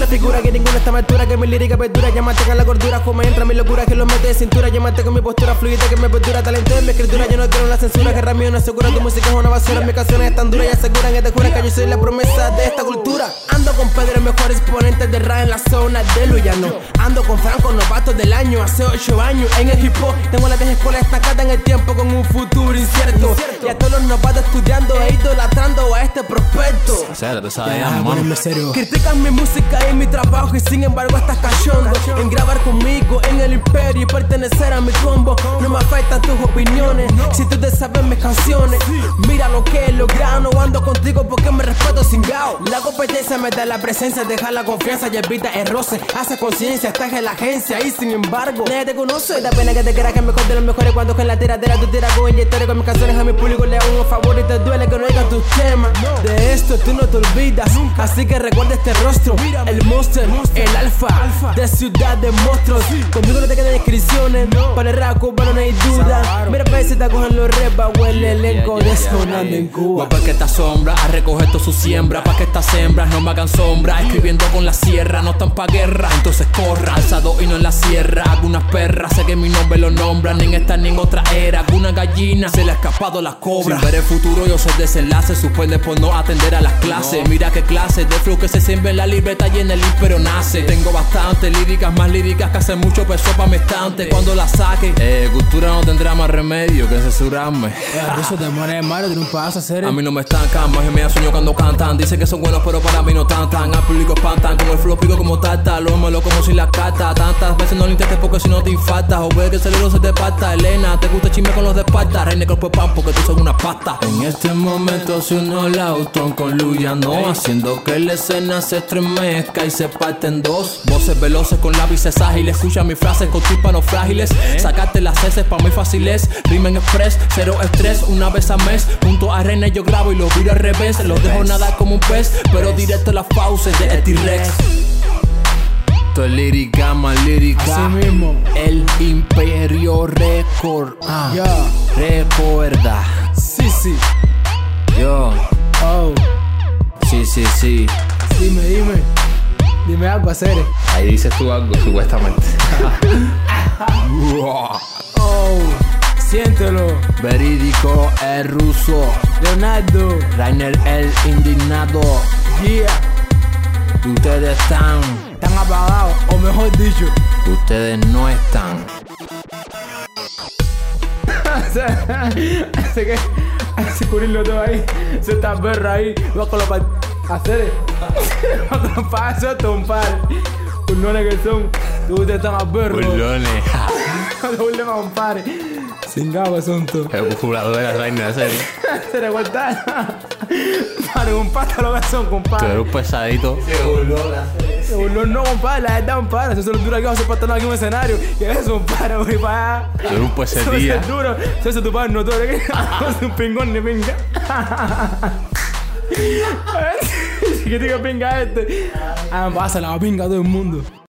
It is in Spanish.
una figura que ninguna está más altura, que mi lírica perdura. Ya mantenga la cordura, como entra mi locura, que lo mete de cintura. Yo mantengo mi postura fluida, que me perdura. Talento en mi escritura, yo no quiero la censura. Guerra mío no asegura, tu música es una basura. Mis canciones están duras y aseguran que te juran que yo soy la promesa de esta cultura. Ando con Pedro, el mejor exponente de rap en la zona de Luyano. Ando con Franco, novatos del año, hace 8 años en el hip hop. Tengo la vieja escuela estancada en el tiempo con un futuro incierto. Y a todos los novatos estudiando e idolatrando a este prospecto. O sea, tú sabes, mano. Critican mi música y mi trabajo y sin embargo estás cachondo en grabar conmigo en el imperio y pertenecer a mi combo. No me afectan tus opiniones si tú te sabes mis canciones. Mira lo que he logrado, no ando contigo porque me respeto sin gao. La competencia me da la presencia, deja la confianza y evita errores. Hace conciencia, estás en la agencia y sin embargo nadie te conoce. Da pena que te creas que es mejor de los mejores cuando con la tiradera tú tiras con inyectores. Con mis canciones a mi público le hago un favor y te duele que no oigan tus temas. De esto tú no te olvidas, así que recuerda este rostro. El monster, el alfa de ciudad de monstruos. Conmigo no te quedan inscripciones, para el rap cubano no hay duda. Mira pa' si te cogen los repas, huele el elenco de sonando en Cuba. Pa' que esta sombra a recoger toda su siembra, pa' que estas hembras no me hagan sombra. Escribiendo con la sierra, no están pa' guerra, entonces corra. Alzado y no en la sierra, algunas perras sé que mi nombre lo nombran. Ni en esta ni en otra era, alguna gallina se le ha escapado la cobra. Sin ver el futuro yo soy desenlace, suspende por no atender a las clases. Mira qué clase de flow que se siembra en la libreta y en el imperio nace. Tengo bastantes líricas, más líricas que hacen mucho peso pa' mi estante. Cuando la saque, cultura no tendrá más remedio que censurarme. Eso te muere malo, tú no vas a hacer. A mí no me estancan, más me da sueño cuando cantan. Dicen que son buenos pero para mí no tantan. Al público espantan, como el flow pico como tarta. Lo malo como sin la carta. Tantas veces no lo intentes porque si no te infartas. O ve que el cerebro se te parta. Elena, te gusta chisme con los de Esparta. Reine con pan porque tú sos una pasta. En este momento se unió el Autón con Luyano, haciendo que la escena se estremezca y se parte en dos. Voces veloces con lápices ágiles, escucha mis frases con tímpanos frágiles. Sacarte las heces pa' muy fáciles. Rimen express, cero estrés, una vez al mes. Junto a Reina yo grabo y los viro al revés. Los dejo nadar como un pez, pero directo a las fauces de T-Rex. Esto es lírica más lírica. Así mismo. El Imperio Record. Recuerda. Sí. Yo. Oh. Sí. Dime algo, hacer. Ahí dices tú algo, supuestamente. Oh, siéntelo. Verídico, el ruso. Leonardo. Rainer, el indignado. Yeah. Ustedes están apagados, o mejor dicho, ustedes no están. Hace cubrirlo todo ahí. Se está perra ahí. Va con los hacer. Va con los pasos, tompar. Pullones que son. Ustedes están a perro. Pullones. Pullones a un par. Sin gabo son todos. El jugador de la Reina, en serio. Se le cuenta. Para un pata lo que son, compadre. Tú eres un pesadito. Se burló, no, compadre, la verdad, compadre. Eso es lo duro que vamos a hacer para aquí en un escenario. Que es un compadre, voy para allá. Tú eres un pesadilla. Eso es duro. Eso es tu padre, no todo. Es un pingón de pinga. ¿Qué te pinga este? Pasa la pinga a todo el mundo.